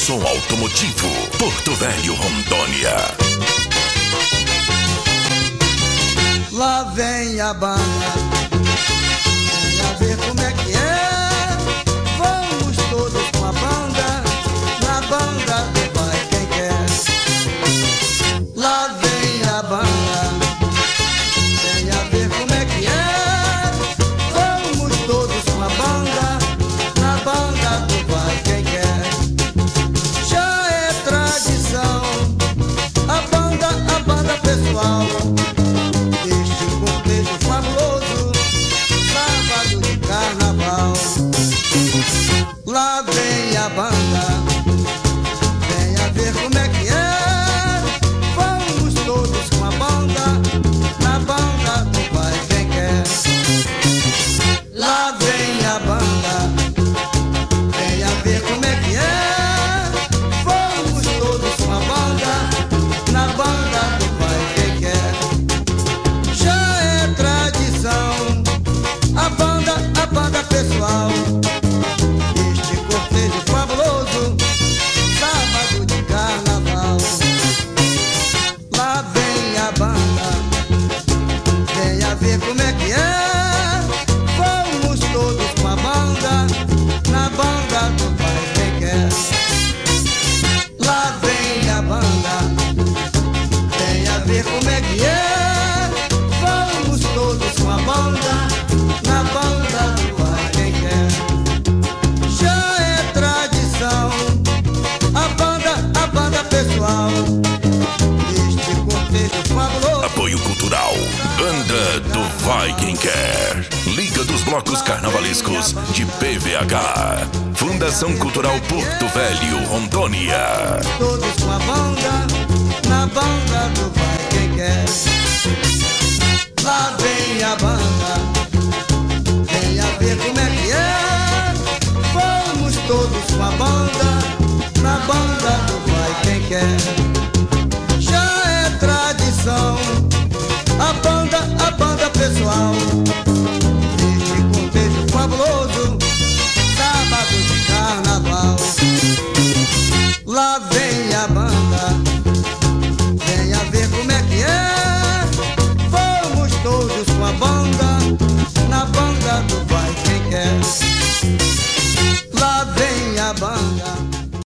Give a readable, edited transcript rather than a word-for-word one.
som automotivo, Porto Velho, Rondônia. Lá vem a banda, venha ver como é que é. Vamos todos com a banda, na banda do vai quem quer. Lá vem a banda, venha ver como é que é. Vamos todos com a banda, na banda do vai quem quer. Já é tradição, a banda pessoal. Lá vem a banda, venha ver como é que é. Vamos todos com a banda, na banda do vai quem quer. Lá vem a banda, venha ver como é que é. Vamos todos com a banda, na banda do vai quem quer. Já é tradição, a banda pessoal. Como é que é? Vamos todos com a banda, na banda do vai quem quer. Lá vem a banda, venha ver como é que é. Vamos todos com a banda, na banda do vai quem quer. Já é tradição, a banda pessoal. Este contexto fabuloso. Apoio Cultural, Banda do Vai Quem Quer, Liga dos Blocos Carnavalescos de PVH, Fundação Cultural Porto Velho, Rondônia. Todos com a banda, na banda do vai quem quer.